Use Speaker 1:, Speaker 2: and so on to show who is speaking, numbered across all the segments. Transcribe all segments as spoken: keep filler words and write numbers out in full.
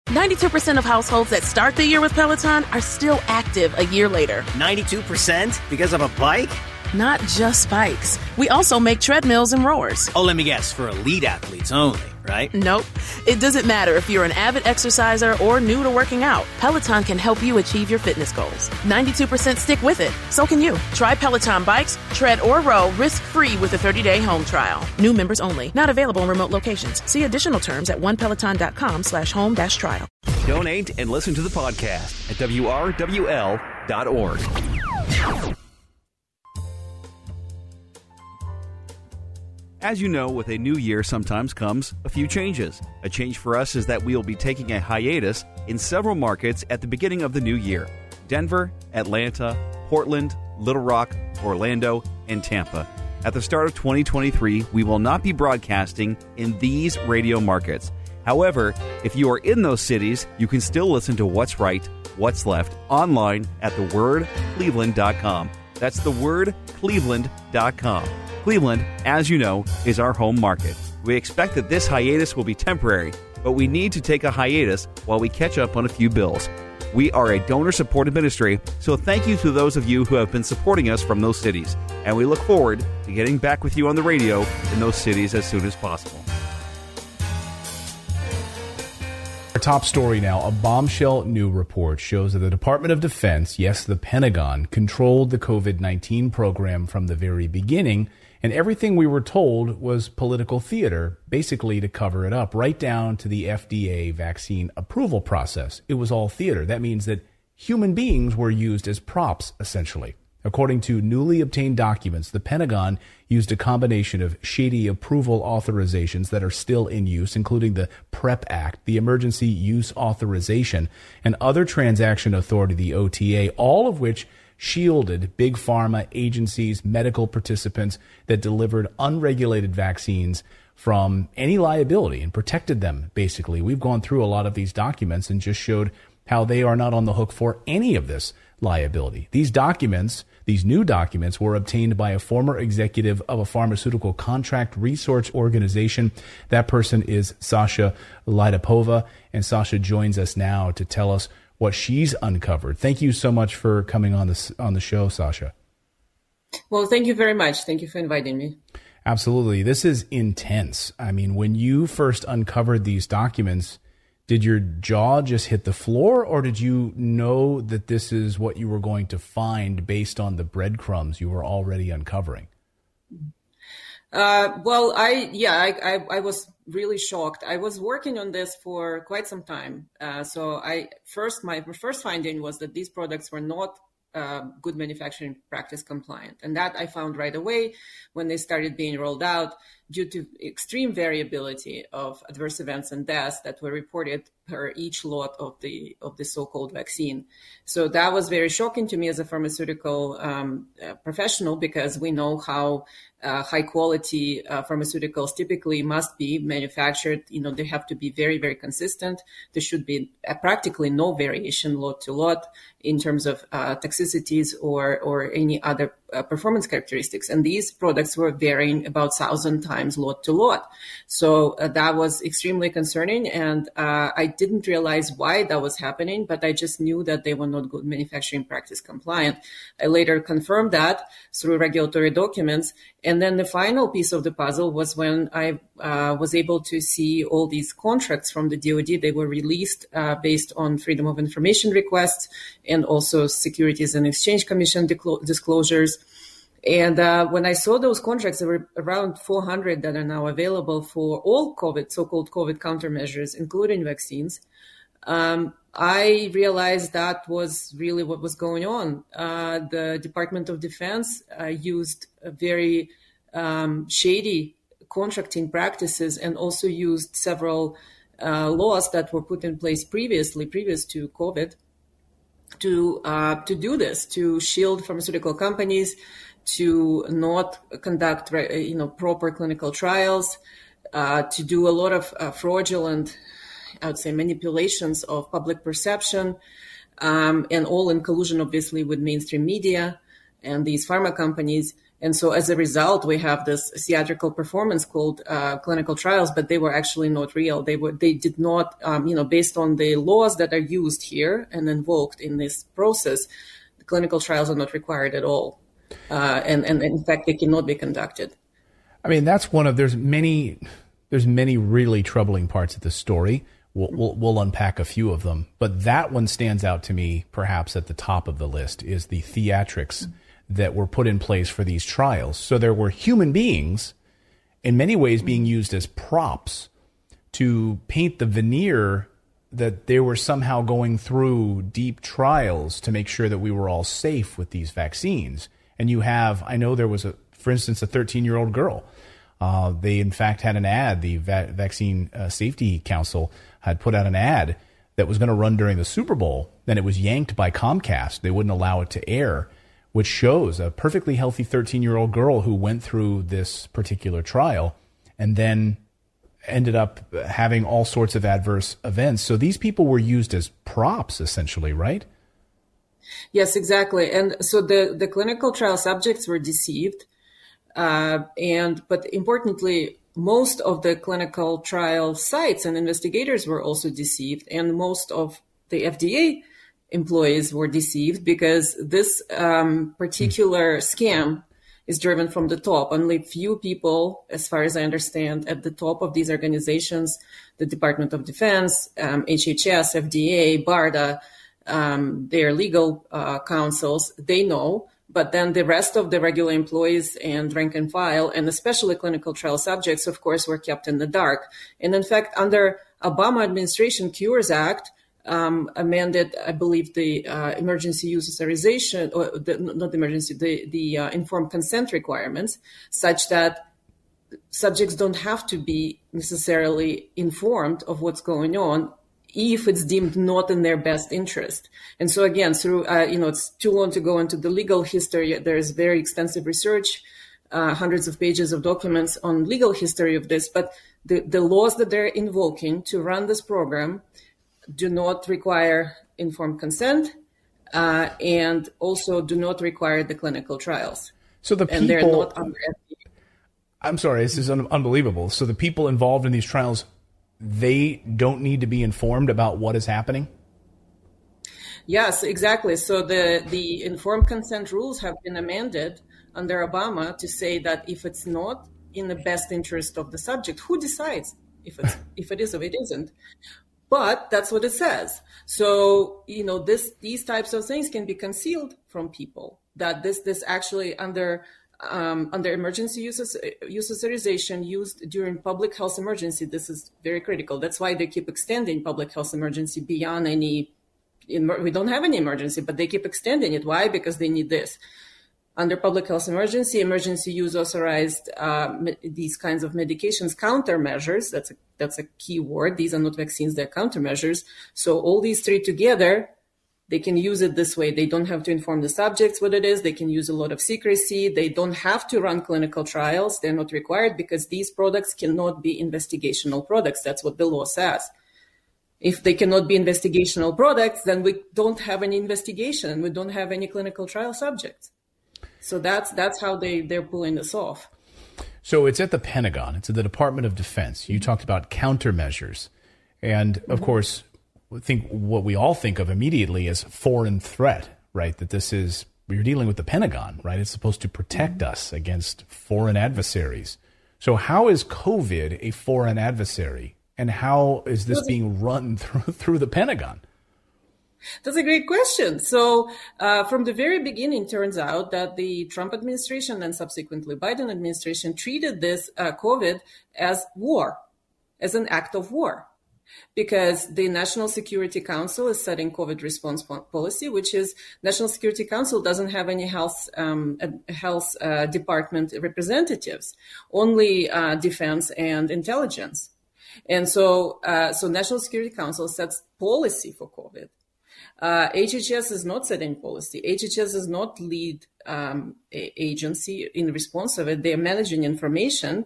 Speaker 1: ninety-two percent of households that start the year with Peloton are still active a year later.
Speaker 2: ninety-two percent? Because of a bike?
Speaker 1: Not just bikes. We also make treadmills and rowers.
Speaker 2: Oh, let me guess, for elite athletes only, right?
Speaker 1: Nope. It doesn't matter if you're an avid exerciser or new to working out. Peloton can help you achieve your fitness goals. ninety-two percent stick with it. So can you. Try Peloton bikes, tread, or row risk-free with a thirty-day home trial. New members only. Not available in remote locations. See additional terms at onepeloton.com slash home dash trial.
Speaker 3: Donate and listen to the podcast at W R W L dot org. As you know, with a new year sometimes comes a few changes. A change for us is that we will be taking a hiatus in several markets at the beginning of the new year. Denver, Atlanta, Portland, Little Rock, Orlando, and Tampa. At the start of twenty twenty-three, we will not be broadcasting in these radio markets. However, if you are in those cities, you can still listen to What's Right, What's Left online at the word cleveland dot com. That's the word cleveland dot com. Cleveland, as you know, is our home market. We expect that this hiatus will be temporary, but we need to take a hiatus while we catch up on a few bills. We are a donor-supported ministry, so thank you to those of you who have been supporting us from those cities, and we look forward to getting back with you on the radio in those cities as soon as possible.
Speaker 4: Our top story now, a bombshell new report shows that the Department of Defense, yes, the Pentagon, controlled the COVID nineteen program from the very beginning, and everything we were told was political theater, basically to cover it up, right down to the F D A vaccine approval process. It was all theater. That means that human beings were used as props, essentially. According to newly obtained documents, the Pentagon used a combination of shady approval authorizations that are still in use, including the PrEP Act, the Emergency Use Authorization, and other transaction authority, the O T A, all of which shielded big pharma agencies, medical participants that delivered unregulated vaccines from any liability and protected them, basically. We've gone through a lot of these documents and just showed how they are not on the hook for any of this liability. These documents, these new documents, were obtained by a former executive of a pharmaceutical contract research organization. That person is Sasha Latypova, and Sasha joins us now to tell us what she's uncovered. Thank you so much for coming on this on the show, Sasha.
Speaker 5: Well, thank you very much. Thank you for inviting me.
Speaker 4: Absolutely. This is intense. I mean, when you first uncovered these documents, did your jaw just hit the floor, or did you know that this is what you were going to find based on the breadcrumbs you were already uncovering?
Speaker 5: Uh, well, I, yeah, I, I, I was really shocked. I was working on this for quite some time. Uh, so I first, my first finding was that these products were not uh, good manufacturing practice compliant. And that I found right away when they started being rolled out due to extreme variability of adverse events and deaths that were reported per each lot of the of the so-called vaccine. So that was very shocking to me as a pharmaceutical um, uh, professional, because we know how uh, high quality uh, pharmaceuticals typically must be manufactured. You know, they have to be very, very consistent. There should be uh, practically no variation lot to lot in terms of uh, toxicities or or any other uh, performance characteristics. And these products were varying about thousand times lot to lot. So uh, that was extremely concerning. And uh, I didn't realize why that was happening, but I just knew that they were not good manufacturing practice compliant. I later confirmed that through regulatory documents. And then the final piece of the puzzle was when I uh, was able to see all these contracts from the D O D. They were released uh, based on Freedom of Information requests and also Securities and Exchange Commission declo- disclosures. And uh, when I saw those contracts, there were around four hundred that are now available for all COVID, so-called COVID countermeasures, including vaccines. Um, I realized that was really what was going on. Uh, the Department of Defense uh, used a very um, shady contracting practices and also used several uh, laws that were put in place previously, previous to COVID, to uh, to do this, to shield pharmaceutical companies, to not conduct, you know, proper clinical trials, uh, to do a lot of uh, fraudulent, I would say, manipulations of public perception, um, and all in collusion, obviously, with mainstream media and these pharma companies. And so as a result, we have this theatrical performance called uh, clinical trials, but they were actually not real. They were, they did not, um, you know, based on the laws that are used here and invoked in this process, the clinical trials are not required at all. Uh, and, and in fact, they cannot be conducted.
Speaker 4: I mean, that's one of, there's many, there's many really troubling parts of the story. We'll, we'll, we'll unpack a few of them, but that one stands out to me, perhaps at the top of the list, is the theatrics mm-hmm. that were put in place for these trials. So there were human beings, in many ways, being used as props to paint the veneer that they were somehow going through deep trials to make sure that we were all safe with these vaccines. And you have, I know there was, a, for instance, a thirteen-year-old girl. Uh, they, in fact, had an ad. The Va- Vaccine uh, Safety Council had put out an ad that was going to run during the Super Bowl. Then it was yanked by Comcast. They wouldn't allow it to air, which shows a perfectly healthy thirteen-year-old girl who went through this particular trial and then ended up having all sorts of adverse events. So these people were used as props, essentially, right?
Speaker 5: Yes, exactly. And so the, the clinical trial subjects were deceived. Uh, and but importantly, most of the clinical trial sites and investigators were also deceived. And most of the F D A employees were deceived because this um, particular scam is driven from the top. Only few people, as far as I understand, at the top of these organizations, the Department of Defense, um, H H S, F D A, BARDA, um, their legal uh, counsels, they know. But then the rest of the regular employees and rank and file, and especially clinical trial subjects, of course, were kept in the dark. And in fact, under Obama administration Cures Act, um, amended, I believe, the uh, emergency use authorization, or the, not the emergency, the, the uh, informed consent requirements, such that subjects don't have to be necessarily informed of what's going on if it's deemed not in their best interest. And so again, through, uh, you know, it's too long to go into the legal history. There's very extensive research, uh, hundreds of pages of documents on legal history of this, but the, the laws that they're invoking to run this program do not require informed consent, uh, and also do not require the clinical trials.
Speaker 4: So the people,
Speaker 5: and they're not under F D A.
Speaker 4: I'm sorry, this is un- unbelievable. So the people involved in these trials, they don't need to be informed about what is happening?
Speaker 5: Yes, exactly. So the, the informed consent rules have been amended under Obama to say that if it's not in the best interest of the subject, who decides if it's if it is or it isn't? But that's what it says. So, you know, this these types of things can be concealed from people. That this this actually under Um, under emergency use, use authorization used during public health emergency, this is very critical. That's why they keep extending public health emergency beyond any, we don't have any emergency, but they keep extending it. Why? Because they need this. Under public health emergency, emergency use authorized uh, these kinds of medications, countermeasures, that's a, that's a key word. These are not vaccines, they're countermeasures. So all these three together, they can use it this way. They don't have to inform the subjects what it is. They can use a lot of secrecy. They don't have to run clinical trials. They're not required because these products cannot be investigational products. That's what the law says. If they cannot be investigational products, then we don't have any investigation and we don't have any clinical trial subjects. So that's that's how they, they're pulling this off.
Speaker 4: So it's at the Pentagon. It's at the Department of Defense. You talked about countermeasures. And, of mm-hmm. course, I think what we all think of immediately is foreign threat, right? That this is, you're dealing with the Pentagon, right? It's supposed to protect mm-hmm. us against foreign adversaries. So how is COVID a foreign adversary? And how is this being run through, through the Pentagon?
Speaker 5: That's a great question. So uh, from the very beginning, turns out that the Trump administration and subsequently Biden administration treated this uh, COVID as war, as an act of war. Because the National Security Council is setting COVID response policy, which is National Security Council doesn't have any health um, health uh, department representatives, only uh, defense and intelligence. And so, uh, so National Security Council sets policy for COVID. Uh, H H S is not setting policy. H H S is not lead um, agency in response of it. They are managing information.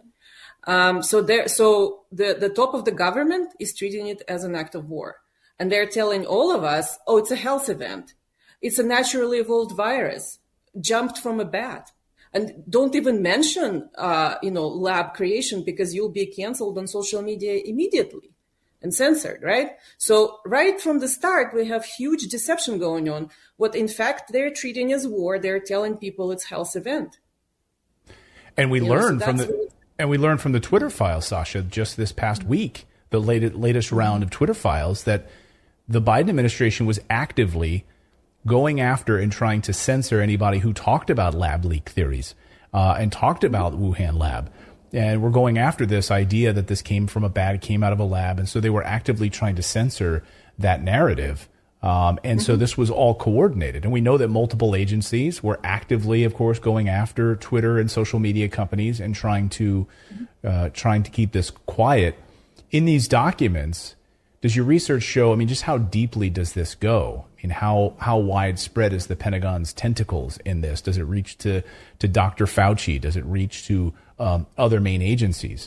Speaker 5: Um, so there, so the, the top of the government is treating it as an act of war. And they're telling all of us, oh, it's a health event. It's a naturally evolved virus, jumped from a bat. And don't even mention, uh, you know, lab creation, because you'll be canceled on social media immediately and censored, right? So right from the start, we have huge deception going on. What in fact they're treating as war, they're telling people it's health event.
Speaker 4: And we
Speaker 5: you
Speaker 4: learned
Speaker 5: know, so
Speaker 4: from the really- and we learned from the Twitter files, Sasha, just this past week, the latest latest round of Twitter files, that the Biden administration was actively going after and trying to censor anybody who talked about lab leak theories uh, and talked about Wuhan lab. And we're going after this idea that this came from a bad, came out of a lab. And so they were actively trying to censor that narrative. Um, and mm-hmm. so this was all coordinated. And we know that multiple agencies were actively, of course, going after Twitter and social media companies and trying to uh, trying to keep this quiet. In these documents, does your research show, I mean, just how deeply does this go? I mean, how how widespread is the Pentagon's tentacles in this? Does it reach to, to Doctor Fauci? Does it reach to um, other main agencies?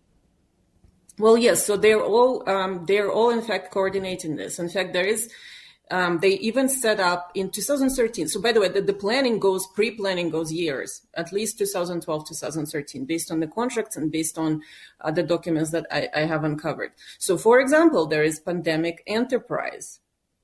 Speaker 5: Well, yes. So they're all um, they're all in fact coordinating this. In fact, there is um, they even set up in two thousand thirteen. So by the way, the, the planning goes pre-planning goes years, at least two thousand twelve, two thousand thirteen, based on the contracts and based on uh, the documents that I, I have uncovered. So, for example, there is Pandemic Enterprise.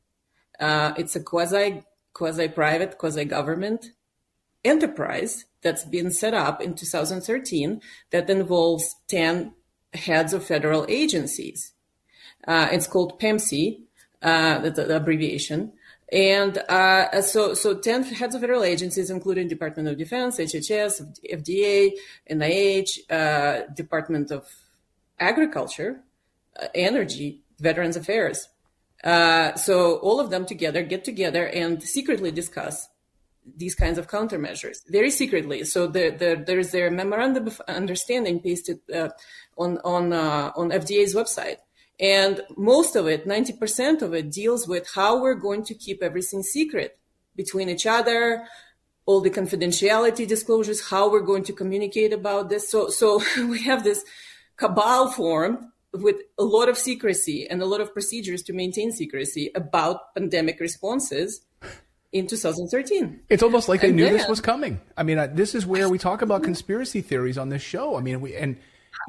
Speaker 5: Uh, it's a quasi quasi private, quasi government enterprise that's been set up in two thousand thirteen that involves ten heads of federal agencies. Uh, it's called PEMC, uh, the, the abbreviation. And uh, so, so ten heads of federal agencies, including Department of Defense, H H S, F D A, N I H, uh, Department of Agriculture, uh, Energy, Veterans Affairs. Uh, so all of them together get together and secretly discuss these kinds of countermeasures, very secretly. So the, the, there's their memorandum of understanding pasted uh, on on uh, on F D A's website. And most of it, ninety percent of it, deals with how we're going to keep everything secret between each other, all the confidentiality disclosures, how we're going to communicate about this. So, so we have this cabal formed with a lot of secrecy and a lot of procedures to maintain secrecy about pandemic responses in two thousand thirteen.
Speaker 4: It's almost like they
Speaker 5: and
Speaker 4: knew
Speaker 5: then,
Speaker 4: this was coming. I mean, this is where we talk about conspiracy theories on this show. I mean, we and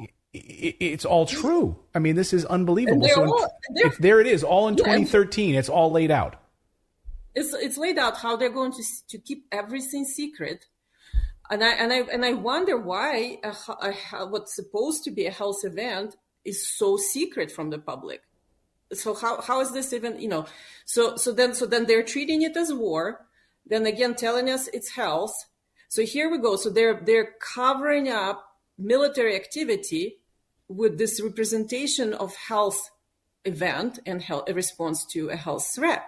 Speaker 4: it's all true. I mean, this is unbelievable. So
Speaker 5: all,
Speaker 4: if there it is, all in
Speaker 5: yeah,
Speaker 4: twenty thirteen, it's all laid out.
Speaker 5: It's it's laid out how they're going to to keep everything secret, and I and I and I wonder why a, a, what's supposed to be a health event is so secret from the public. So how how is this even, you know? So so then so then they're treating it as war. Then again, telling us it's health. So here we go. So they're they're covering up military activity with this representation of health event and health, a response to a health threat.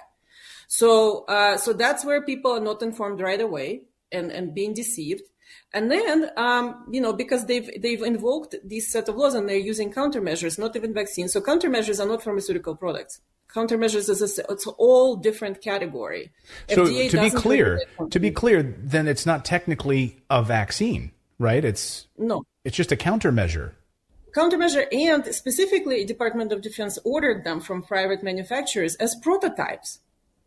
Speaker 5: So uh, so that's where people are not informed right away and, and being deceived. And then, um, you know, because they've they've invoked these set of laws and they're using countermeasures, not even vaccines. So countermeasures are not pharmaceutical products. Countermeasures is a, it's all different category.
Speaker 4: So
Speaker 5: F D A
Speaker 4: to be clear, to be
Speaker 5: it.
Speaker 4: clear, then it's not technically a vaccine, right? It's
Speaker 5: no,
Speaker 4: it's just a countermeasure.
Speaker 5: Countermeasure, and specifically, Department of Defense ordered them from private manufacturers as prototypes.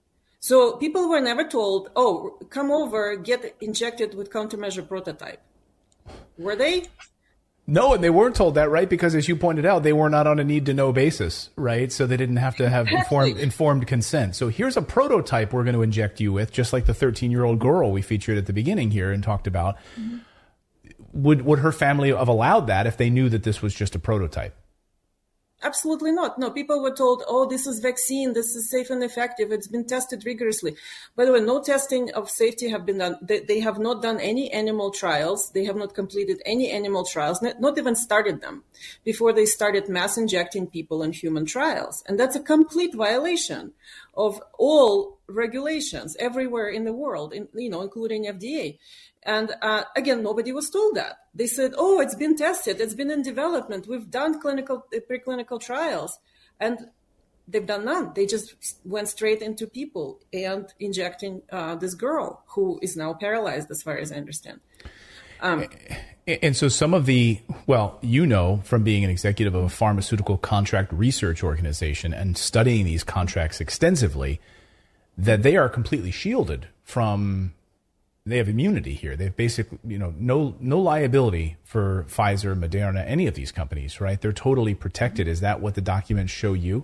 Speaker 5: So people were never told, oh, come over, get injected with countermeasure prototype. Were they?
Speaker 4: No, and they weren't told that, right? Because as you pointed out, they were not on a need-to-know basis, right? So they didn't have to have informed, informed consent. So here's a prototype we're going to inject you with, just like the thirteen-year-old girl we featured at the beginning here and talked about. Mm-hmm. Would would her family have allowed that if they knew that this was just a prototype?
Speaker 5: Absolutely not. No, people were told, oh, this is vaccine. This is safe and effective. It's been tested rigorously. By the way, no testing of safety have been done. They, they have not done any animal trials. They have not completed any animal trials, not, not even started them before they started mass injecting people in human trials. And that's a complete violation of all regulations everywhere in the world, in, you know, including F D A. And uh, again, nobody was told that. They said, oh, it's been tested. It's been in development. We've done clinical, preclinical trials. And they've done none. They just went straight into people and injecting uh, this girl who is now paralyzed, as far as I understand. Um,
Speaker 4: and so some of the, well, you know, from being an executive of a pharmaceutical contract research organization and studying these contracts extensively, that they are completely shielded from they have immunity here. They've basically, you know, no no liability for Pfizer, Moderna, any of these companies, right? They're totally protected. Is that what the documents show you?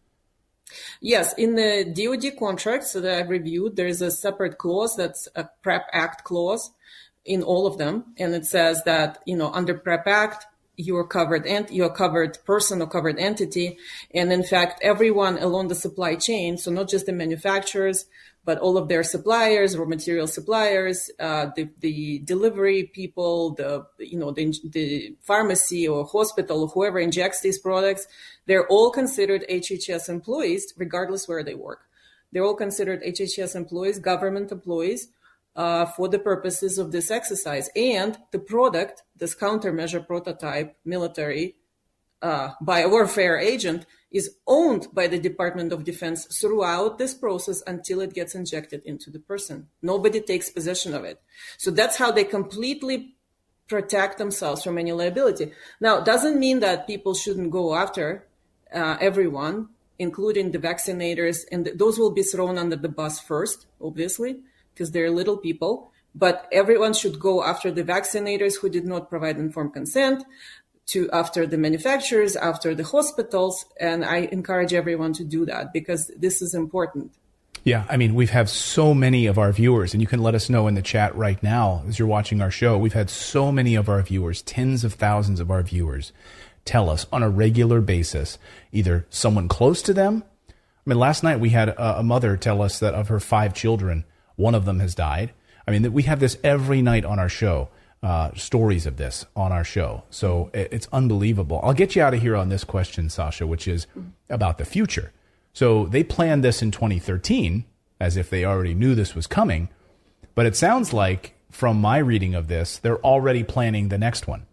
Speaker 5: Yes, in the D O D contracts that I've reviewed, there is a separate clause that's a PrEP Act clause in all of them, and it says that, you know, under PrEP Act, you are covered and you're a covered person or covered entity, and in fact, everyone along the supply chain, so not just the manufacturers, but all of their suppliers, raw material suppliers, uh, the, the delivery people, the, you know, the, the pharmacy or hospital or whoever injects these products, they're all considered H H S employees, regardless where they work. They're all considered H H S employees, government employees, uh, for the purposes of this exercise. And the product, this countermeasure prototype, military, uh, biowarfare agent, is owned by the Department of Defense throughout this process until it gets injected into the person. Nobody takes possession of it. So that's how they completely protect themselves from any liability. Now, it doesn't mean that people shouldn't go after uh, everyone, including the vaccinators, and th- those will be thrown under the bus first, obviously, because they're little people. But everyone should go after the vaccinators who did not provide informed consent, to after the manufacturers, after the hospitals, and I encourage everyone to do that because this is important.
Speaker 4: Yeah, I mean, we've had so many of our viewers, and you can let us know in the chat right now as you're watching our show. We've had so many of our viewers, tens of thousands of our viewers, tell us on a regular basis, either someone close to them. I mean, last night we had a, a mother tell us that of her five children, one of them has died. I mean, that we have this every night on our show. Uh, stories of this on our show. So it's unbelievable. I'll get you out of here on this question, Sasha, which is about the future. So they planned this in twenty thirteen as if they already knew this was coming. But it sounds like from my reading of this, they're already planning the next one.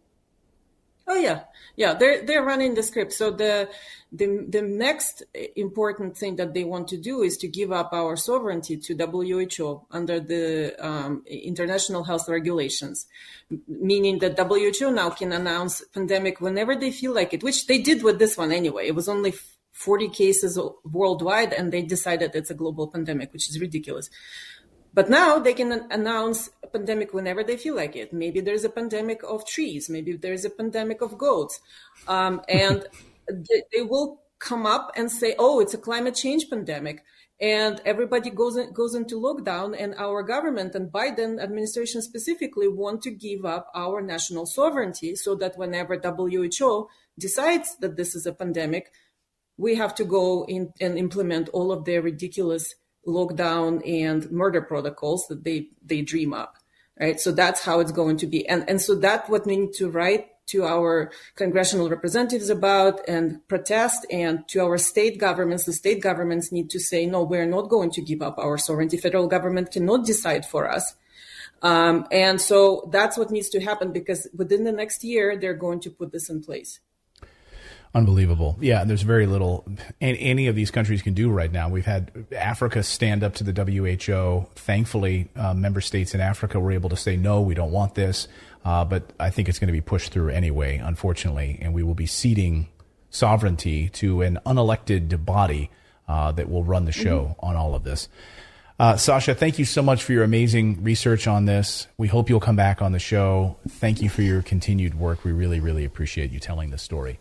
Speaker 5: Oh, yeah. Yeah, they're they're running the script. So the the the next important thing that they want to do is to give up our sovereignty to W H O under the um, international health regulations, meaning that W H O now can announce pandemic whenever they feel like it, which they did with this one anyway. It was only forty cases worldwide, and they decided it's a global pandemic, which is ridiculous. But now they can announce a pandemic whenever they feel like it. Maybe there's a pandemic of trees. Maybe there's a pandemic of goats. Um, and they, they will come up and say, oh, it's a climate change pandemic. And everybody goes in, goes into lockdown. And our government and Biden administration specifically want to give up our national sovereignty so that whenever W H O decides that this is a pandemic, we have to go in and implement all of their ridiculous lockdown and murder protocols that they, they dream up, right? So that's how it's going to be. And, and so that's what we need to write to our congressional representatives about and protest, and to our state governments. The state governments need to say, no, we're not going to give up our sovereignty. Federal government cannot decide for us. Um, and so that's what needs to happen, because within the next year, they're going to put this in place.
Speaker 4: Unbelievable. Yeah, there's very little any of these countries can do right now. We've had Africa stand up to the W H O. Thankfully, uh, member states in Africa were able to say, no, we don't want this. Uh, but I think it's going to be pushed through anyway, unfortunately, and we will be ceding sovereignty to an unelected body uh, that will run the show mm-hmm. on all of this. Uh, Sasha, thank you so much for your amazing research on this. We hope you'll come back on the show. Thank you for your continued work. We really, really appreciate you telling this story.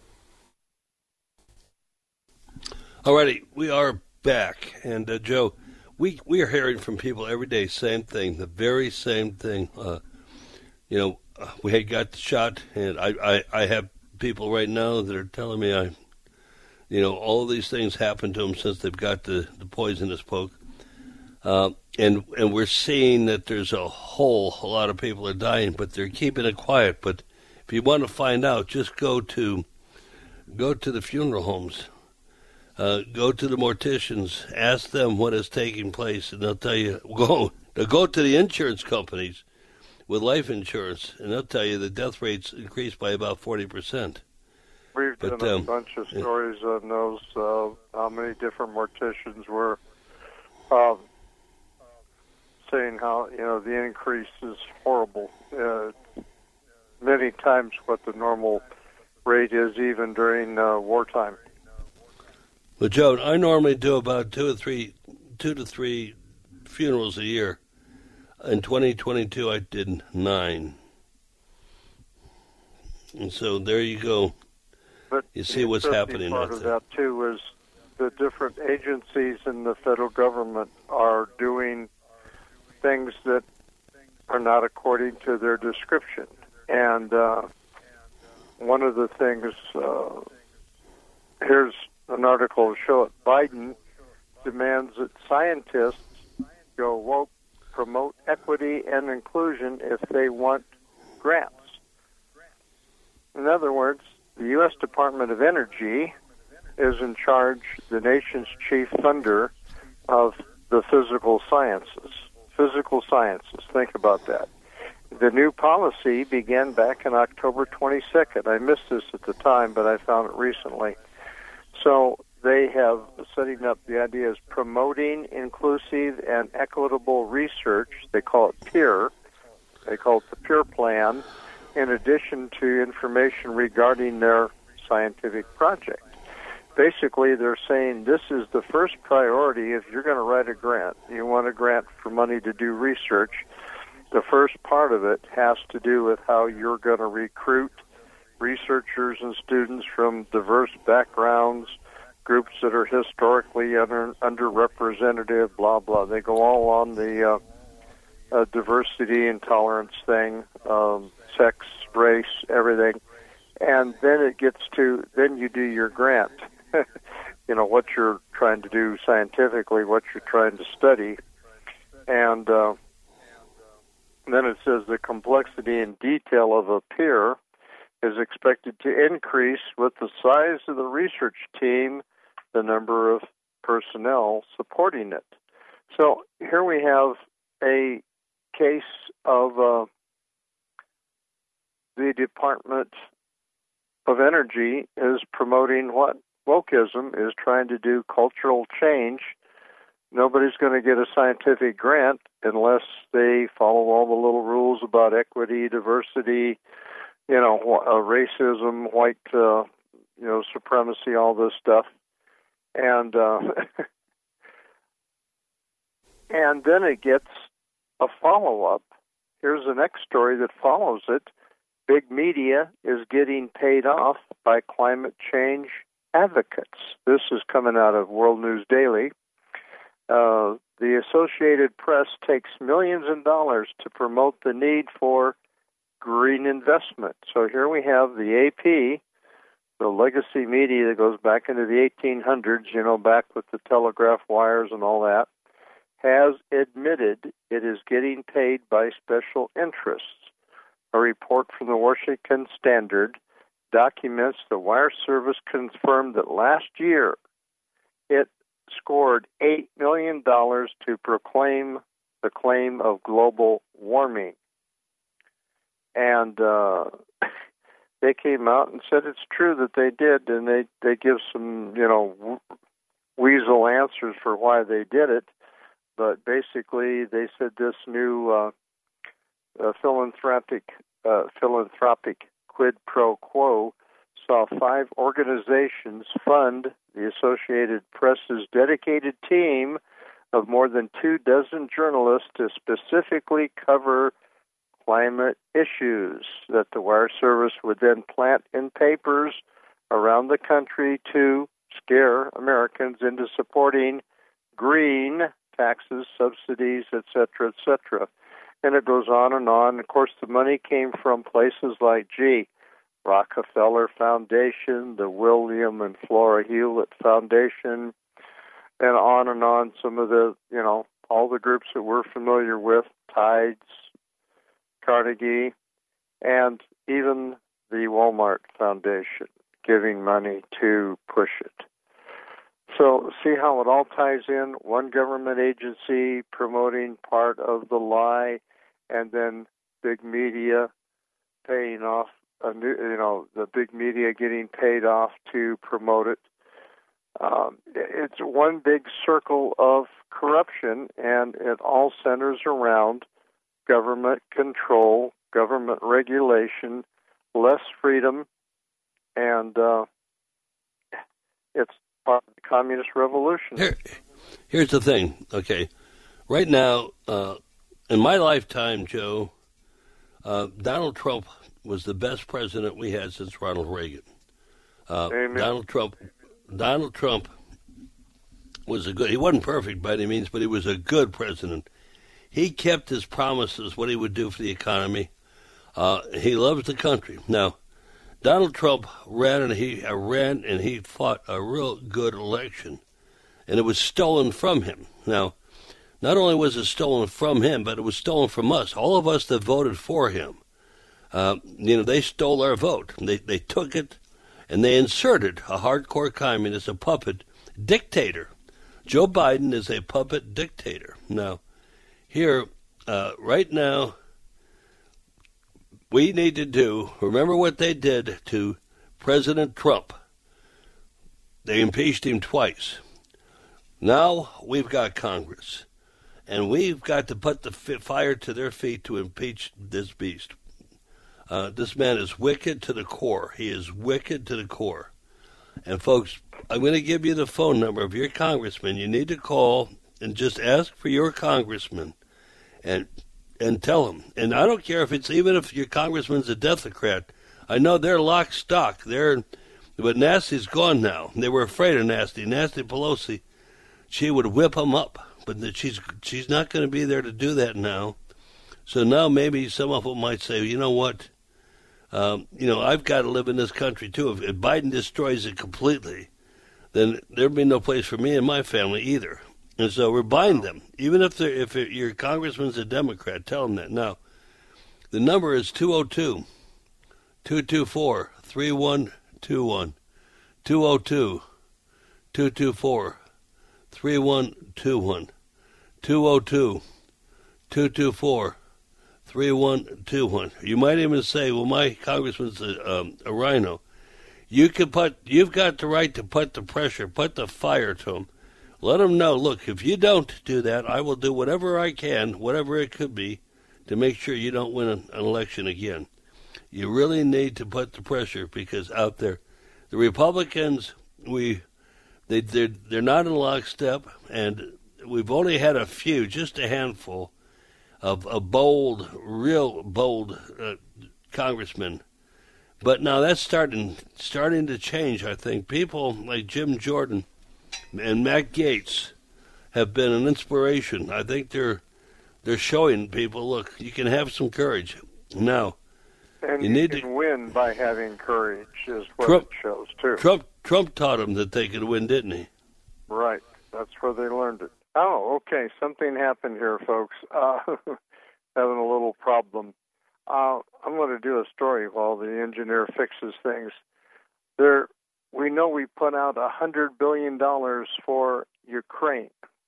Speaker 6: Alrighty, we are back, and uh, Joe, we we are hearing from people every day, same thing, the very same thing. Uh, you know, we had got the shot, and I, I, I have people right now that are telling me I, you know, all these things happened to them since they've got the, the poisonous poke, uh, and and we're seeing that there's a whole a lot of people are dying, but they're keeping it quiet. But if you want to find out, just go to go to the funeral homes. Uh, go to the morticians, ask them what is taking place, and they'll tell you. Go, go to the insurance companies with life insurance, and they'll tell you the death rates increased by about forty percent.
Speaker 7: We've but, done a um, bunch of stories yeah. on those, uh, how many different morticians were um, saying how, you know, the increase is horrible. Uh, many times what the normal rate is, even during uh, wartime.
Speaker 6: Well, Joe, I normally do about two or three, two to three funerals a year. In twenty twenty-two, I did nine. And so there you go.
Speaker 7: But
Speaker 6: you see what's happening
Speaker 7: part
Speaker 6: out
Speaker 7: of
Speaker 6: there.
Speaker 7: that, too, is the different agencies in the federal government are doing things that are not according to their description. And uh, one of the things, uh, here's an article to show it. Biden demands that scientists go woke, promote equity and inclusion if they want grants. In other words, the U S Department of Energy is in charge, the nation's chief funder of the physical sciences. Physical sciences, think about that. The new policy began back in October twenty-second. I missed this at the time, but I found it recently. So they have setting up, the idea is promoting inclusive and equitable research. They call it PEER. They call it the PEER plan, in addition to information regarding their scientific project. Basically, they're saying this is the first priority if you're going to write a grant. You want a grant for money to do research. The first part of it has to do with how you're going to recruit researchers and students from diverse backgrounds, groups that are historically under, underrepresented, blah, blah. They go all on the uh, uh, diversity and tolerance thing, um, sex, race, everything. And then it gets to, then you do your grant. You know, what you're trying to do scientifically, what you're trying to study. And uh, then it says the complexity and detail of a PEER is expected to increase with the size of the research team, the number of personnel supporting it. So here we have a case of uh, the Department of Energy is promoting what? Wokeism is trying to do cultural change. Nobody's going to get a scientific grant unless they follow all the little rules about equity, diversity, you know, uh, racism, white, uh, you know, supremacy, all this stuff. And uh, and then it gets a follow-up. Here's the next story that follows it. Big media is getting paid off by climate change advocates. This is coming out of World News Daily. Uh, the Associated Press takes millions of dollars to promote the need for green investment. So here we have the A P, the legacy media that goes back into the eighteen hundreds, you know, back with the telegraph wires and all that, has admitted it is getting paid by special interests. A report from the Washington Standard documents the wire service confirmed that last year it scored eight million dollars to proclaim the claim of global warming. And uh, they came out and said it's true that they did, and they, they give some, you know, weasel answers for why they did it. But basically, they said this new uh, uh, philanthropic uh, philanthropic quid pro quo saw five organizations fund the Associated Press's dedicated team of more than two dozen journalists to specifically cover climate issues that the wire service would then plant in papers around the country to scare Americans into supporting green taxes, subsidies, et cetera, et cetera. And it goes on and on. Of course, the money came from places like, gee, Rockefeller Foundation, the William and Flora Hewlett Foundation, and on and on. Some of the, you know, all the groups that we're familiar with, Tides, Carnegie, and even the Walmart Foundation giving money to push it. So see how it all ties in? One government agency promoting part of the lie, and then big media paying off, a new, you know, the big media getting paid off to promote it. Um, it's one big circle of corruption, and it all centers around government control, government regulation, less freedom, and uh, it's part of the communist revolution.
Speaker 6: Here, here's the thing, okay. Right now, uh, in my lifetime, Joe, uh, Donald Trump was the best president we had since Ronald Reagan. Uh, Donald Trump, Donald Trump was a good. He wasn't perfect by any means, but he was a good president. He kept his promises, what he would do for the economy. Uh, he loves the country. Now, Donald Trump ran and he uh, ran and he fought a real good election, and it was stolen from him. Now, not only was it stolen from him, but it was stolen from us, all of us that voted for him. Uh, you know, they stole our vote. They they took it, and they inserted a hardcore communist, a puppet dictator. Joe Biden is a puppet dictator. Now, here, uh, right now, we need to do, remember what they did to President Trump. They impeached him twice. Now we've got Congress, and we've got to put the fire to their feet to impeach this beast. Uh, this man is wicked to the core. He is wicked to the core. And, folks, I'm going to give you the phone number of your congressman. You need to call and just ask for your congressman and and tell him. And I don't care if it's even if your congressman's a Democrat. I know they're lock stock. They're, but Nasty's gone now. They were afraid of Nasty. Nasty Pelosi, she would whip them up. But she's she's not going to be there to do that now. So now maybe some of them might say, you know what? Um, you know, I've got to live in this country, too. If, if Biden destroys it completely, then there'd be no place for me and my family either. And so we're buying them. Even if they're, if your congressman's a Democrat, tell them that. Now, the number is two oh two, two two four, three one two one, two oh two, two two four, three one two one, two oh two, two two four, three one two one. You might even say, well, my congressman's a, um, a rhino. You can put, you've got the right to put the pressure, put the fire to him. Let them know, look, if you don't do that, I will do whatever I can, whatever it could be, to make sure you don't win an, an election again. You really need to put the pressure, because out there, the Republicans, we, they, they're, they're not in lockstep, and we've only had a few, just a handful, of a bold, real bold uh, congressman. But now that's starting starting to change, I think. People like Jim Jordan and Matt Gaetz have been an inspiration. I think they're they're showing people, look, you can have some courage. Now,
Speaker 7: and
Speaker 6: you,
Speaker 7: you
Speaker 6: need
Speaker 7: can
Speaker 6: to
Speaker 7: win by having courage, is what
Speaker 6: Trump,
Speaker 7: it shows, too.
Speaker 6: Trump, Trump taught them that they could win, didn't he?
Speaker 7: Right. That's where they learned it. Oh, okay. Something happened here, folks. Uh, having a little problem. Uh, I'm going to do a story while the engineer fixes things. There, we know we put out one hundred billion dollars for Ukraine.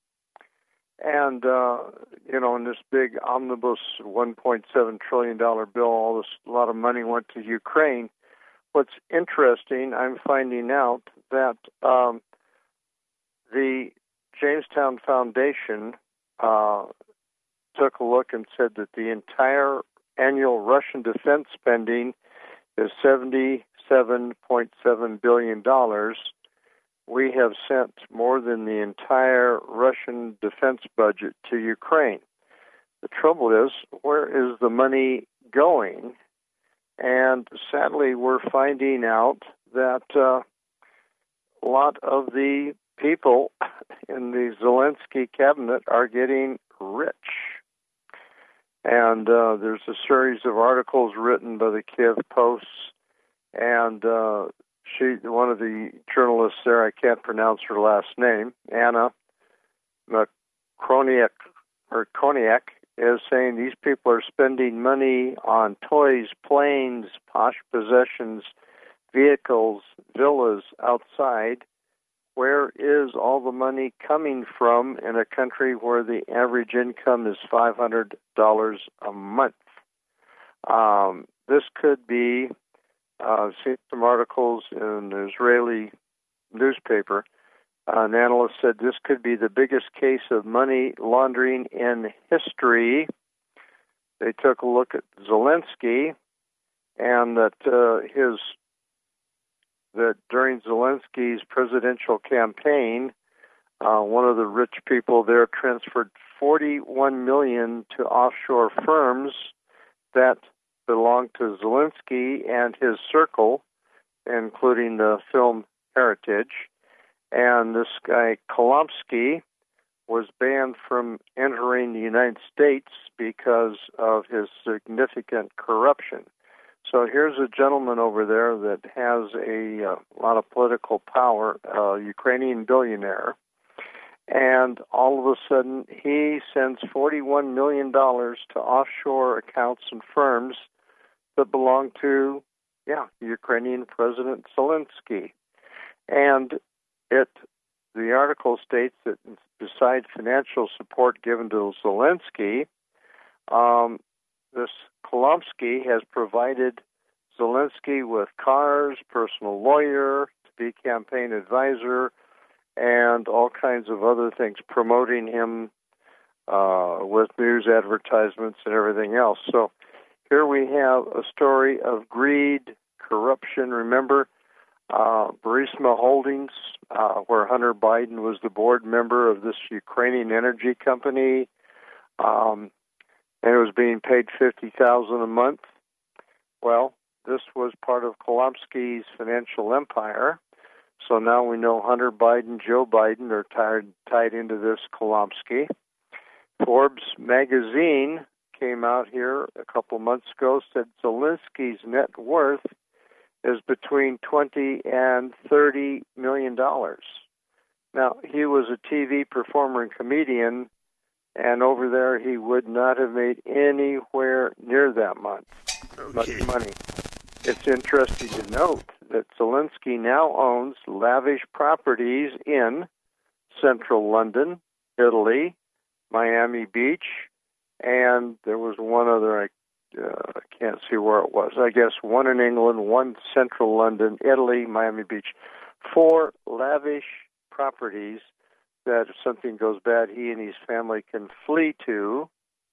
Speaker 7: And, uh, you know, in this big omnibus one point seven trillion dollars bill, all this, a lot of money went to Ukraine. What's interesting, I'm finding out that um, the Jamestown Foundation uh, took a look and said that the entire annual Russian defense spending is seventy-seven point seven billion dollars. We have sent more than the entire Russian defense budget to Ukraine. The trouble is, where is the money going? And sadly, we're finding out that uh, a lot of the people in the Zelensky cabinet are getting rich. And uh, there's a series of articles written by the Kiev Post, and uh, she, one of the journalists there, I can't pronounce her last name, Anna Kroniak, or Koniak, is saying these people are spending money on toys, planes, posh possessions, vehicles, villas outside. Where is all the money coming from in a country where the average income is five hundred dollars a month? Um, this could be, uh, I've seen some articles in an Israeli newspaper. Uh, an analyst said this could be the biggest case of money laundering in history. They took a look at Zelensky, and that uh, his that during Zelensky's presidential campaign, Uh, one of the rich people there transferred forty-one million dollars to offshore firms that belonged to Zelensky and his circle, including the film Heritage. And this guy, Kolomsky, was banned from entering the United States because of his significant corruption. So here's a gentleman over there that has a, a lot of political power, a Ukrainian billionaire, and all of a sudden he sends forty-one million dollars to offshore accounts and firms that belong to, yeah, Ukrainian President Zelensky. And it, the article states that besides financial support given to Zelensky, um, this Kolomsky has provided Zelensky with cars, personal lawyer, to be campaign advisor, and all kinds of other things, promoting him uh, with news advertisements and everything else. So here we have a story of greed, corruption. Remember, uh, Burisma Holdings, uh, where Hunter Biden was the board member of this Ukrainian energy company, um, and it was being paid fifty thousand dollars a month. Well, this was part of Kolomsky's financial empire. So now we know Hunter Biden, Joe Biden are tied, tied into this Kolomsky. Forbes magazine came out here a couple months ago, said Zelensky's net worth is between twenty and thirty million dollars. Now, he was a T V performer and comedian, and over there he would not have made anywhere near that much, okay. much money. It's interesting to note that Zelensky now owns lavish properties in central London, Italy, Miami Beach, and there was one other, I uh, can't see where it was. I guess one in England, one central London, Italy, Miami Beach. Four lavish properties that if something goes bad, he and his family can flee to.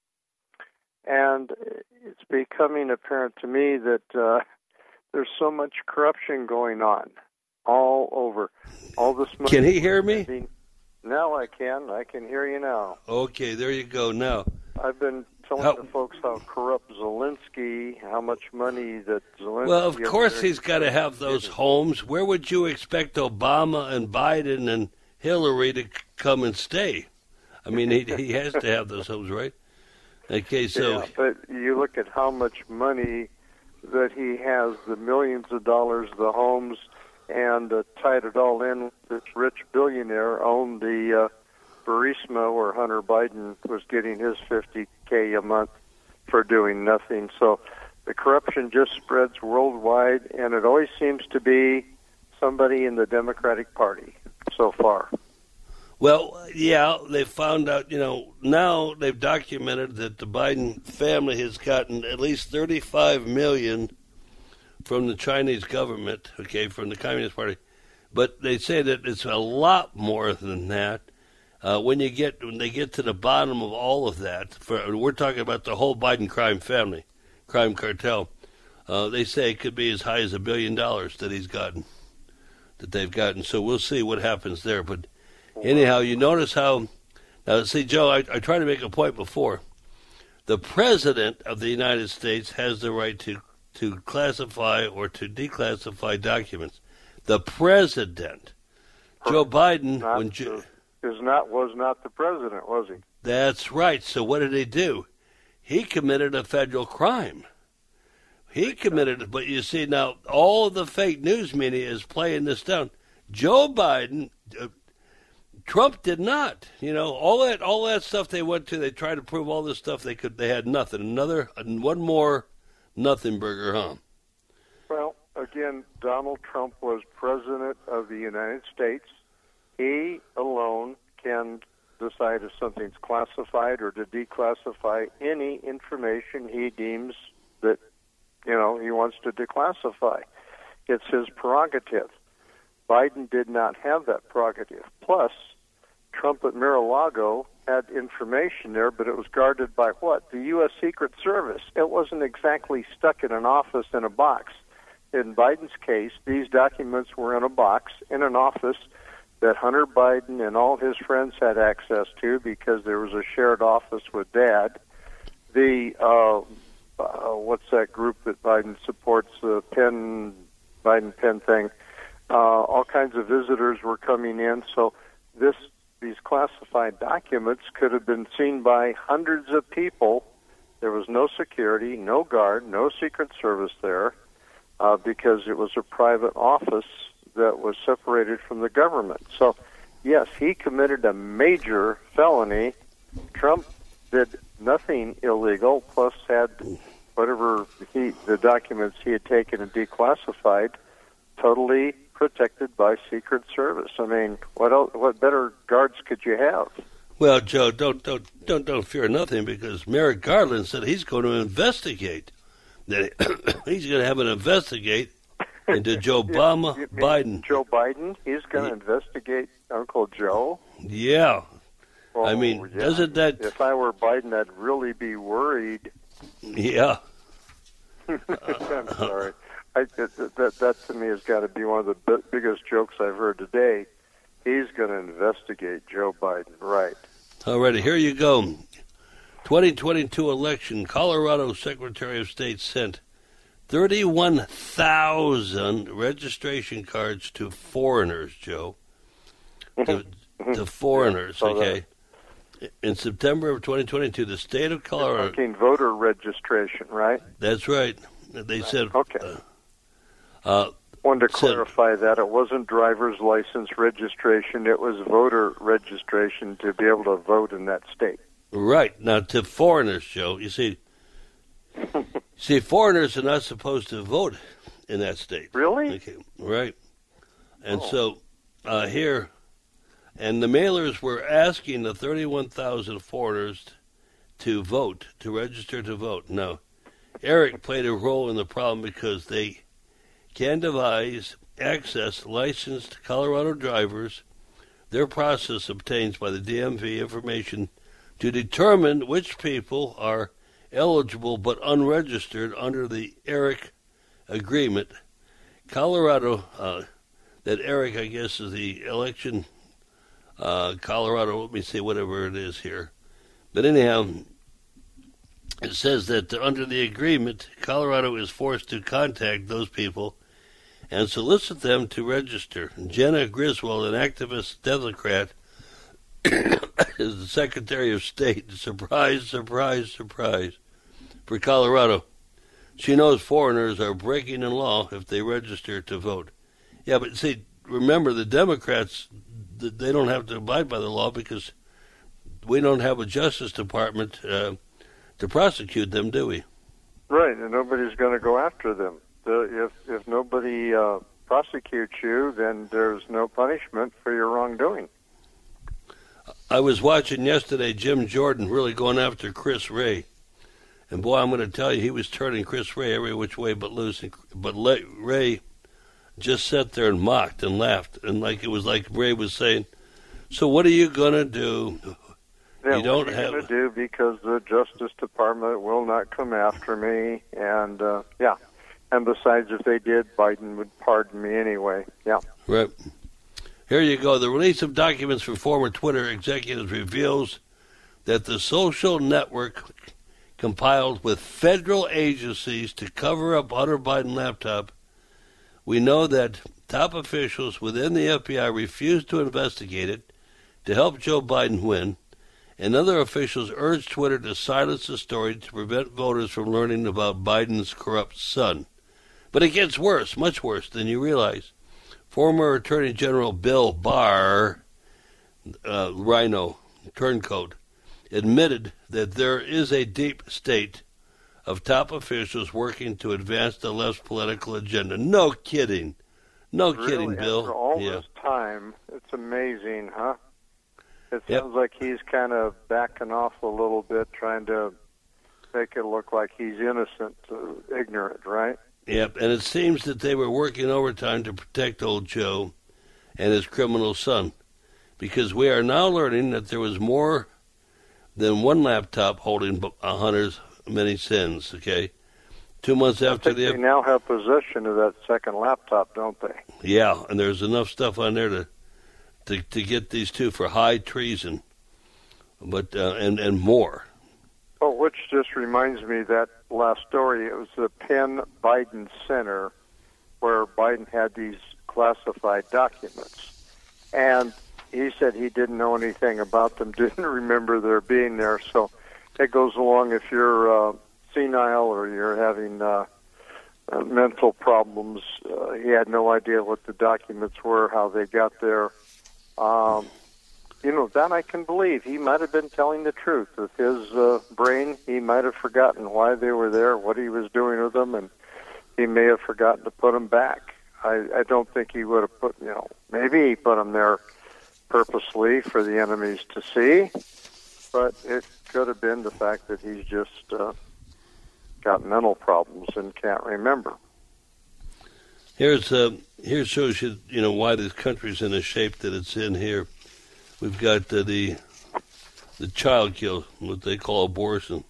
Speaker 7: And it's becoming apparent to me that uh, there's so much corruption going on all over. All this money.
Speaker 6: Can he hear me?
Speaker 7: Now I can. I can hear you now.
Speaker 6: Okay, there you go. Now,
Speaker 7: I've been telling how, the folks how corrupt Zelensky, how much money that Zelensky...
Speaker 6: Well, of course he's got to have those homes. Where would you expect Obama and Biden and Hillary to come and stay? I mean, he he has to have those homes, right? Okay, so...
Speaker 7: Yeah, but you look at how much money that he has, the millions of dollars, the homes, and uh, tied it all in. This rich billionaire owned the uh, Burisma, where Hunter Biden was getting his fifty K a month for doing nothing. So the corruption just spreads worldwide, and it always seems to be somebody in the Democratic Party so far.
Speaker 6: Well, yeah, they found out, you know, now they've documented that the Biden family has gotten at least thirty-five million dollars from the Chinese government, okay, from the Communist Party. But they say that it's a lot more than that. Uh, when you get when they get to the bottom of all of that, for, we're talking about the whole Biden crime family, crime cartel. Uh, they say it could be as high as a billion dollars that he's gotten, that they've gotten. So we'll see what happens there. But anyhow, you notice how, now see, Joe, I, I tried to make a point before. The President of the United States has the right to, to classify or to declassify documents. The President. Joe Biden,
Speaker 7: not
Speaker 6: when Joe,
Speaker 7: is not was not the president, was he?
Speaker 6: That's right. So what did he do? He committed a federal crime. He committed it, but you see now, all of the fake news media is playing this down. Joe Biden, uh, Trump did not. You know, all that all that stuff they went to, they tried to prove all this stuff. They could, they had nothing. Another, one more nothing burger, huh?
Speaker 7: Well, again, Donald Trump was president of the United States. He alone can decide if something's classified or to declassify any information he deems that, you know, he wants to declassify. It's his prerogative. Biden did not have that prerogative. Plus, Trump at Mar-a-Lago had information there, but it was guarded by what? The U S Secret Service. It wasn't exactly stuck in an office in a box. In Biden's case, these documents were in a box in an office that Hunter Biden and all his friends had access to because there was a shared office with Dad. The uh, uh, what's that group that Biden supports? The Penn Biden Penn thing. Uh, all kinds of visitors were coming in, so this these classified documents could have been seen by hundreds of people. There was no security, no guard, no Secret Service there uh, because it was a private office that was separated from the government. So, yes, he committed a major felony. Trump did nothing illegal, plus had whatever he the documents he had taken and declassified totally protected by Secret Service. I mean, what else, what better guards could you have?
Speaker 6: Well, Joe, don't don't don't don't fear nothing, because Merrick Garland said he's going to investigate. That he's going to have an investigate into Joe Obama, you, you Biden.
Speaker 7: Joe Biden, he's going to investigate Uncle Joe?
Speaker 6: Yeah.
Speaker 7: Oh,
Speaker 6: I mean,
Speaker 7: yeah.
Speaker 6: doesn't that...
Speaker 7: If I were Biden, I'd really be worried.
Speaker 6: Yeah.
Speaker 7: I'm sorry. I, that, that, that to me has got to be one of the b- biggest jokes I've heard today. He's going to investigate Joe Biden, right.
Speaker 6: All righty, here you go. twenty twenty-two election, Colorado Secretary of State sent thirty-one thousand registration cards to foreigners, Joe. To, to foreigners,
Speaker 7: yeah,
Speaker 6: okay. That. In September of twenty twenty-two, the state of Colorado...
Speaker 7: You're talking voter registration, right?
Speaker 6: That's right. They right. said...
Speaker 7: Okay.
Speaker 6: Uh, uh,
Speaker 7: wanted to
Speaker 6: said,
Speaker 7: clarify that. It wasn't driver's license registration. It was voter registration to be able to vote in that state.
Speaker 6: Right. Now, to foreigners, Joe, you see... See, foreigners are not supposed to vote in that state.
Speaker 7: Really?
Speaker 6: Okay, right. And
Speaker 7: oh.
Speaker 6: so uh, here, and the mailers were asking the thirty-one thousand foreigners to vote, to register to vote. Now, Eric played a role in the problem because they can devise, access licensed Colorado drivers. Their process obtains by the D M V information to determine which people are eligible but unregistered under the Eric agreement. Colorado, uh, that Eric, I guess, is the election, uh, Colorado, let me see, whatever it is here. But anyhow, it says that under the agreement, Colorado is forced to contact those people and solicit them to register. Jenna Griswold, an activist Democrat, is the Secretary of State. Surprise, surprise, surprise. For Colorado, she knows foreigners are breaking the law if they register to vote. Yeah, but see, remember, the Democrats, they don't have to abide by the law because we don't have a Justice Department uh, to prosecute them, do we?
Speaker 7: Right, and nobody's going to go after them. The, if if nobody uh, prosecutes you, then there's no punishment for your wrongdoing.
Speaker 6: I was watching yesterday Jim Jordan really going after Chris Wray. And boy, I'm going to tell you, he was turning Chris Wray every which way but loose. But Wray just sat there and mocked and laughed. And like it was like Wray was saying, so what are you going to do?
Speaker 7: Yeah,
Speaker 6: you don't
Speaker 7: what are you
Speaker 6: have
Speaker 7: going to do because the Justice Department will not come after me. And, uh, yeah. And besides, if they did, Biden would pardon me anyway. Yeah.
Speaker 6: Right. Here you go. The release of documents from former Twitter executives reveals that the social network compiled with federal agencies to cover up Hunter Biden laptop. We know that top officials within the F B I refused to investigate it to help Joe Biden win, and other officials urged Twitter to silence the story to prevent voters from learning about Biden's corrupt son. But it gets worse, much worse than you realize. Former Attorney General Bill Barr, uh, Rhino, turncoat, admitted that there is a deep state of top officials working to advance the left's political agenda. No kidding. No
Speaker 7: really?
Speaker 6: kidding, Bill.
Speaker 7: After all
Speaker 6: yeah.
Speaker 7: this time, it's amazing, huh? It
Speaker 6: Yep.
Speaker 7: sounds like he's kind of backing off a little bit, trying to make it look like he's innocent, uh, ignorant, right?
Speaker 6: Yep, and it seems that they were working overtime to protect old Joe and his criminal son, because we are now learning that there was more than one laptop holding Hunter's many sins, okay? Two months after
Speaker 7: I think
Speaker 6: the...
Speaker 7: they now have possession of that second laptop, don't they?
Speaker 6: Yeah, and there's enough stuff on there to to to get these two for high treason, but uh, and and more.
Speaker 7: Oh, which just reminds me that last story. It was the Penn Biden Center where Biden had these classified documents, and he said he didn't know anything about them, didn't remember their being there. So it goes along if you're uh, senile or you're having uh, uh, mental problems. Uh, he had no idea what the documents were, how they got there. Um, you know, that I can believe. He might have been telling the truth. With his uh, brain, he might have forgotten why they were there, what he was doing with them, and he may have forgotten to put them back. I, I don't think he would have put, you know, maybe he put them there purposely for the enemies to see, but it could have been the fact that he's just uh, got mental problems and can't remember.
Speaker 6: Here's uh, here shows you, you know, why this country's in the shape that it's in here. We've got uh, the the child kill, what they call abortion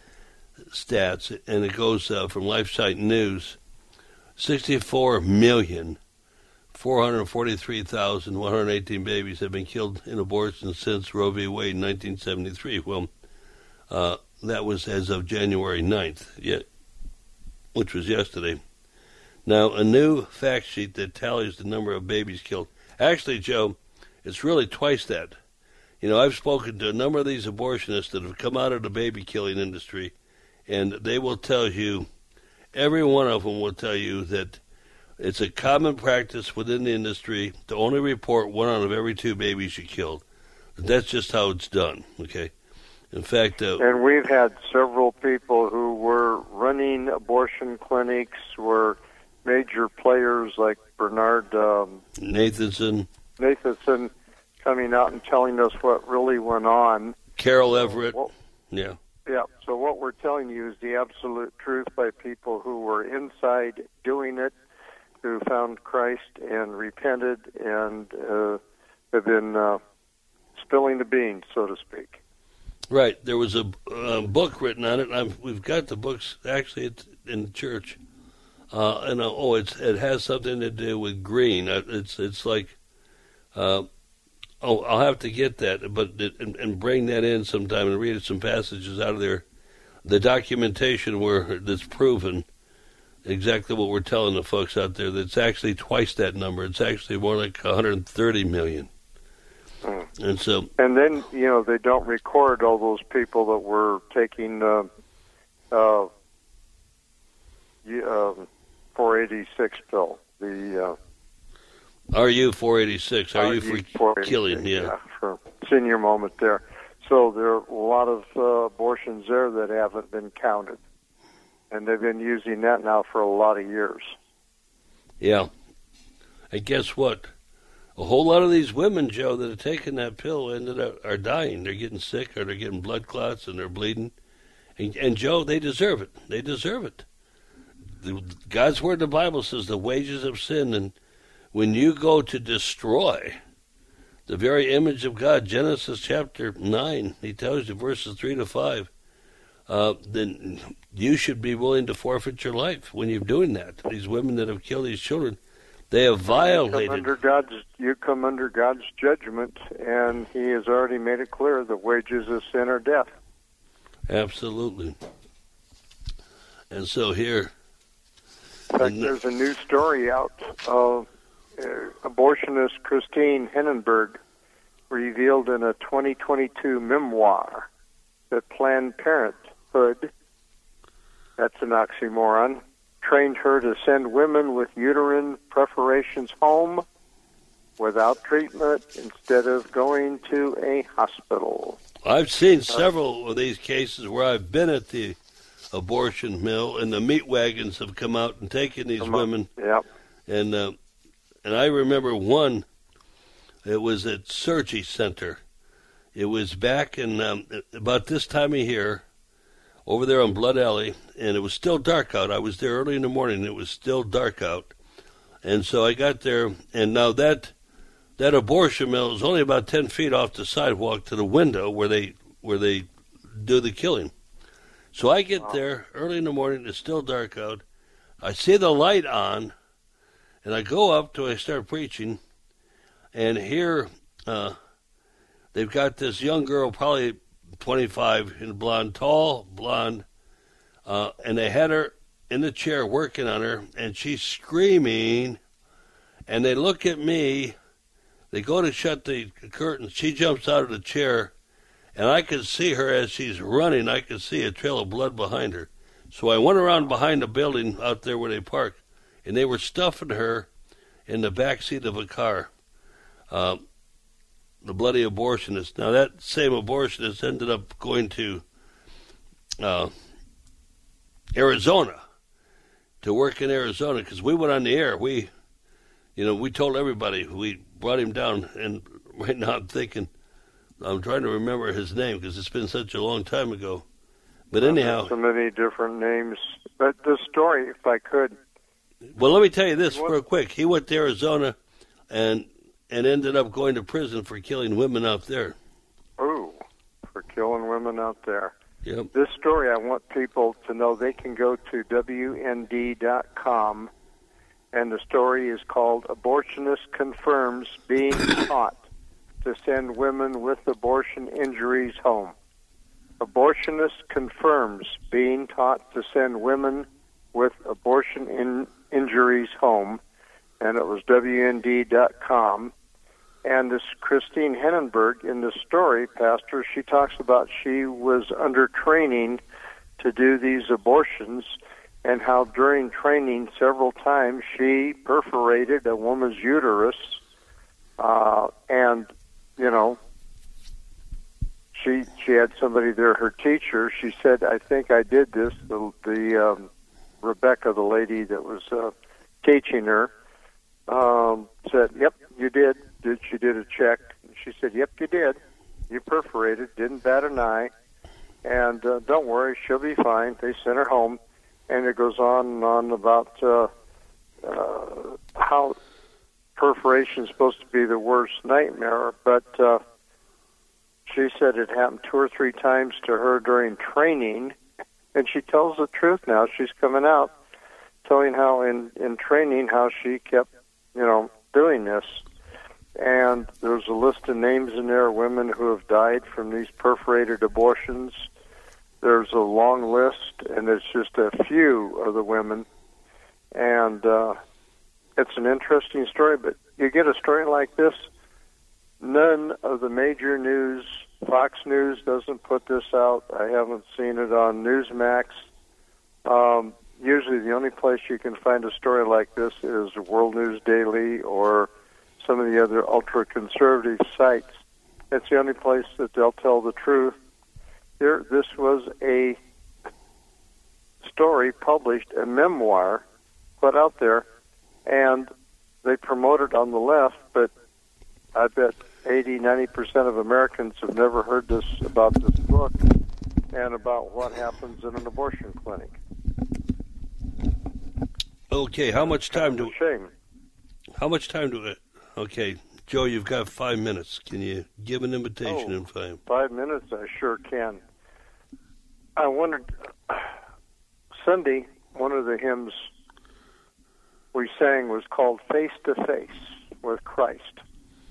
Speaker 6: stats, and it goes uh, from LifeSite News, sixty-four million, four hundred forty-three thousand, one hundred eighteen babies have been killed in abortion since Roe v. Wade in nineteen seventy-three. Well, uh, that was as of January ninth, yet, which was yesterday. Now, a new fact sheet that tallies the number of babies killed. Actually, Joe, it's really twice that. You know, I've spoken to a number of these abortionists that have come out of the baby killing industry, and they will tell you, every one of them will tell you that it's a common practice within the industry to only report one out of every two babies you killed. That's just how it's done, okay? In fact... Uh,
Speaker 7: and we've had several people who were running abortion clinics, were major players like Bernard... Um,
Speaker 6: Nathanson.
Speaker 7: Nathanson coming out and telling us what really went on.
Speaker 6: Carol Everett,
Speaker 7: well,
Speaker 6: yeah.
Speaker 7: Yeah, so what we're telling you is the absolute truth by people who were inside doing it, who found Christ and repented and uh, have been uh, spilling the beans, so to speak.
Speaker 6: Right. There was a uh, book written on it. I've, we've got the books, actually, it's in the church. Uh, and uh, oh, it's, it has something to do with green. It's it's like... Uh, oh, I'll have to get that, but and, and bring that in sometime and read some passages out of there. The documentation where that's proven exactly what we're telling the folks out there. That's actually twice that number. It's actually more like one hundred thirty million. Mm. And so,
Speaker 7: and then you know they don't record all those people that were taking uh, uh, uh, four eighty-six pill. The uh,
Speaker 6: R U four eighty-six, R U for killing, yeah.
Speaker 7: yeah. For senior moment there. So there are a lot of uh, abortions there that haven't been counted. And they've been using that now for a lot of years.
Speaker 6: Yeah. And guess what? A whole lot of these women, Joe, that are taking that pill ended up are dying. They're getting sick or they're getting blood clots and they're bleeding. And, and Joe, they deserve it. They deserve it. The, God's word in the Bible says the wages of sin, and when you go to destroy the very image of God, Genesis chapter nine, he tells you, verses three to five, uh, then you should be willing to forfeit your life when you're doing that. These women that have killed these children, they have violated.
Speaker 7: You come under God's, you come under God's judgment, and he has already made it clear the wages of sin are death.
Speaker 6: Absolutely. And so here...
Speaker 7: In fact, there's a new story out of uh, abortionist Christine Henenberg revealed in a twenty twenty-two memoir that Planned Parenthood, that's an oxymoron, trained her to send women with uterine perforations home without treatment instead of going to a hospital.
Speaker 6: I've seen several of these cases where I've been at the abortion mill, and the meat wagons have come out and taken these women.
Speaker 7: Yep.
Speaker 6: And uh, and I remember one, it was at Surgery Center. It was back in um, about this time of year, over there on Blood Alley, and it was still dark out. I was there early in the morning, and it was still dark out. And so I got there, and now that that abortion mill is only about ten feet off the sidewalk to the window where they where they do the killing. So I get there early in the morning, it's still dark out. I see the light on, and I go up till I start preaching, and here uh, they've got this young girl, probably twenty-five, in blonde, tall, blonde, uh, and they had her in the chair working on her, and she's screaming, and they look at me, they go to shut the curtain, she jumps out of the chair, and I could see her as she's running, I could see a trail of blood behind her. So I went around behind the building out there where they parked, and they were stuffing her in the back seat of a car. Uh, the bloody abortionist. Now, that same abortionist ended up going to uh, Arizona to work in Arizona, because we went on the air. We, you know, we told everybody. We brought him down, and right now I'm thinking, I'm trying to remember his name because it's been such a long time ago. But anyhow,
Speaker 7: so many different names. But the story, if I could.
Speaker 6: Well, let me tell you this real quick. He went to Arizona, and and ended up going to prison for killing women out there.
Speaker 7: Ooh, for killing women out there.
Speaker 6: Yep.
Speaker 7: This story, I want people to know they can go to W N D dot com, and the story is called Abortionist Confirms Being Taught to Send Women with Abortion Injuries Home. Abortionist confirms being taught to send women with abortion in, injuries home, and it was W N D dot com. And this Christine Hennenberg, in the story, Pastor, she talks about she was under training to do these abortions, and how during training several times she perforated a woman's uterus, uh, and, you know, she she had somebody there, her teacher. She said, I think I did this. The, the um, Rebecca, the lady that was uh, teaching her, um, said, yep, you did. Did She did a check. She said, yep, you did. You perforated, didn't bat an eye, and uh, don't worry, she'll be fine. They sent her home, and it goes on and on about uh, uh, how perforation is supposed to be the worst nightmare, but uh, she said it happened two or three times to her during training, and she tells the truth now. She's coming out telling how in, in training how she kept, you know, doing this. And there's a list of names in there, women who have died from these perforated abortions. There's a long list, and it's just a few of the women. And uh, it's an interesting story, but you get a story like this, none of the major news, Fox News doesn't put this out. I haven't seen it on Newsmax. Um, usually the only place you can find a story like this is World News Daily or some of the other ultra-conservative sites. It's the only place that they'll tell the truth. Here, this was a story published, a memoir put out there, and they promote it on the left, but I bet eighty, ninety percent of Americans have never heard this about this book and about what happens in an abortion clinic.
Speaker 6: Okay, how much time do...
Speaker 7: Shame.
Speaker 6: How much time do it... Okay, Joe, you've got five minutes. Can you give an invitation
Speaker 7: oh,
Speaker 6: in five?
Speaker 7: Five minutes? I sure can. I wondered, Sunday, one of the hymns we sang was called Face to Face with Christ.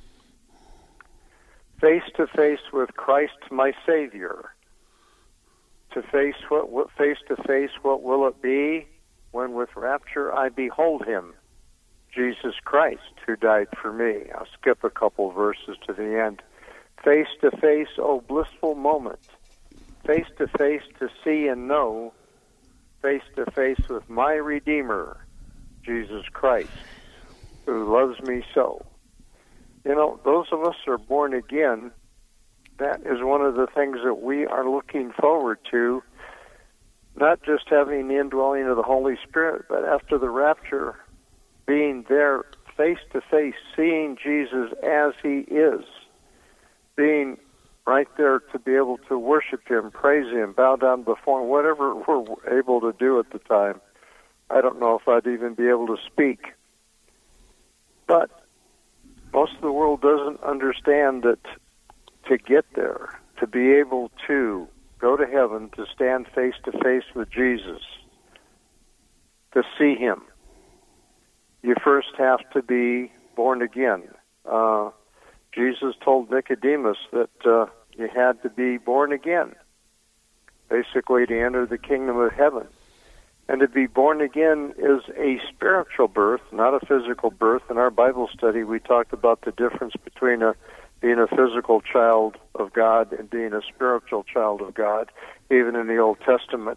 Speaker 7: Face to face with Christ, my Savior. To face what, what face to face, what will it be when with rapture I behold him? Jesus Christ, who died for me. I'll skip a couple verses to the end. Face to face, oh blissful moment. Face to face to see and know. Face to face with my Redeemer, Jesus Christ, who loves me so. You know, those of us who are born again, that is one of the things that we are looking forward to, not just having the indwelling of the Holy Spirit, but after the rapture, being there face to face, seeing Jesus as he is, being right there to be able to worship him, praise him, bow down before him, whatever we're able to do at the time. I don't know if I'd even be able to speak. But most of the world doesn't understand that to get there, to be able to go to heaven, to stand face to face with Jesus, to see him, you first have to be born again. Uh, Jesus told Nicodemus that uh, you had to be born again, basically to enter the kingdom of heaven. And to be born again is a spiritual birth, not a physical birth. In our Bible study, we talked about the difference between a, being a physical child of God and being a spiritual child of God, even in the Old Testament.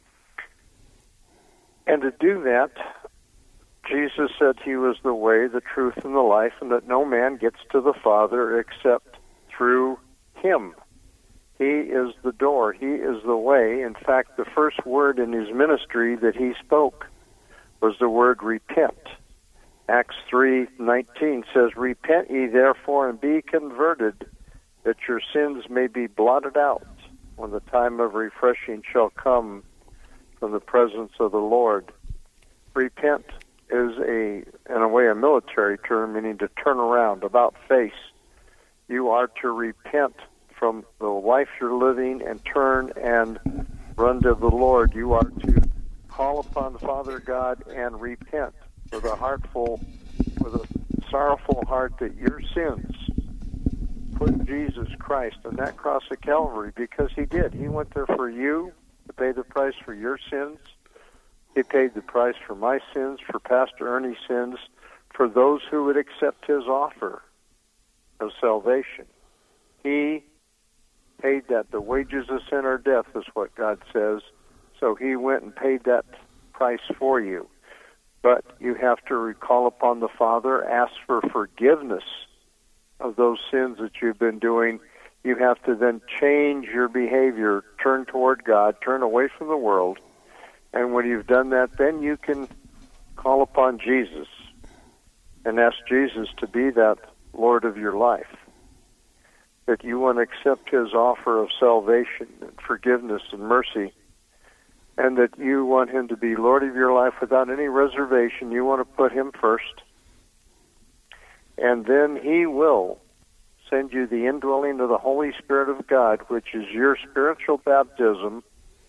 Speaker 7: And to do that, Jesus said he was the way, the truth, and the life, and that no man gets to the Father except through him. He is the door. He is the way. In fact, the first word in his ministry that he spoke was the word repent. Acts three nineteen says, "Repent ye therefore and be converted, that your sins may be blotted out, when the time of refreshing shall come from the presence of the Lord." Repent is a, in a way, a military term, meaning to turn around, about face. You are to repent from the life you're living and turn and run to the Lord. You are to call upon Father God and repent with a heartful, with a sorrowful heart that your sins put Jesus Christ on that cross of Calvary, because he did. He went there for you to pay the price for your sins. He paid the price for my sins, for Pastor Ernie's sins, for those who would accept his offer of salvation. He paid that. The wages of sin are death, is what God says. So he went and paid that price for you. But you have to recall upon the Father, ask for forgiveness of those sins that you've been doing. You have to then change your behavior, turn toward God, turn away from the world. And when you've done that, then you can call upon Jesus and ask Jesus to be that Lord of your life. That you want to accept his offer of salvation and forgiveness and mercy, and that you want him to be Lord of your life without any reservation. You want to put him first. And then he will send you the indwelling of the Holy Spirit of God, which is your spiritual baptism,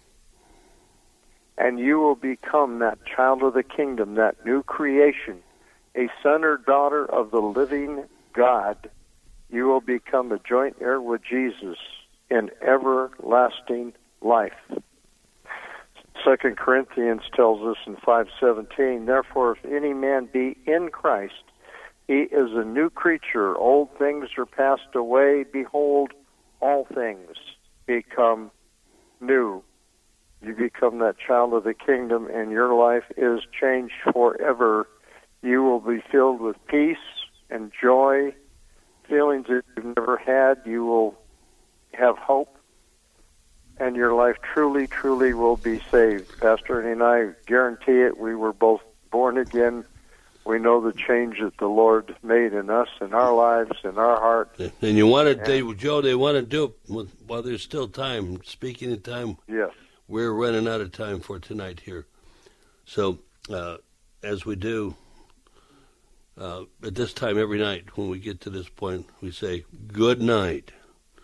Speaker 7: and you will become that child of the kingdom, that new creation, a son or daughter of the living God. You will become a joint heir with Jesus in everlasting life. Second Corinthians tells us in five seventeen, "Therefore, if any man be in Christ, he is a new creature. Old things are passed away. Behold, all things become new." You become that child of the kingdom, and your life is changed forever. You will be filled with peace and joy, feelings that you've never had. You will have hope, and your life truly, truly will be saved. Pastor Ernie and I guarantee it. We were both born again. We know the change that the Lord made in us, in our lives, in our heart.
Speaker 6: And you want to, they, Joe, they want to do it while there's still time. Speaking of time,
Speaker 7: yes,
Speaker 6: we're running out of time for tonight here. So, uh, as we do uh, at this time every night, when we get to this point, we say, good night.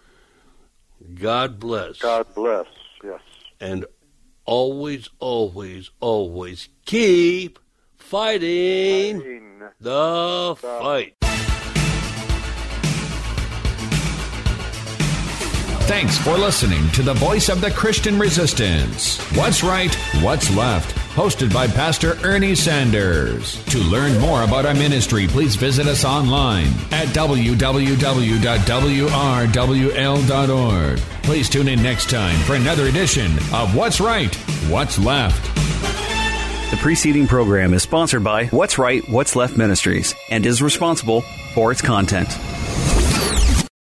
Speaker 6: God bless.
Speaker 7: God bless, yes.
Speaker 6: And always, always, always keep fighting, fighting. the Stop. fight.
Speaker 8: Thanks for listening to the Voice of the Christian Resistance. What's Right, What's Left? Hosted by Pastor Ernie Sanders. To learn more about our ministry, please visit us online at w w w dot w r w l dot org. Please tune in next time for another edition of What's Right, What's Left.
Speaker 3: The preceding program is sponsored by What's Right, What's Left Ministries and is responsible for its content.